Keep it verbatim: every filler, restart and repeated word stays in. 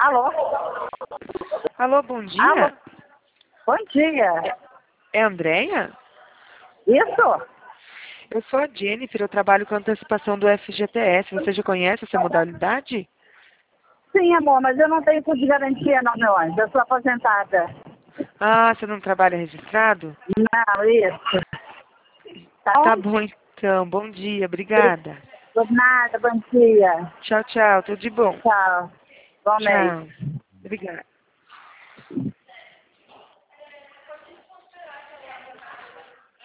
Alô? Alô, bom dia. Alô? Bom dia. É a Andréia? Isso? Eu sou a Jennifer, eu trabalho com antecipação do F G T S. Você já conhece essa modalidade? Sim, amor, mas eu não tenho fundo de garantia não, meu anjo. Eu sou aposentada. Ah, você não trabalha registrado? Não, isso. Tá Tá bom? bom então, bom dia, obrigada. Por nada, bom dia. Tchau, tchau, tudo de bom. Tchau. Bom mês. Tchau. Obrigada.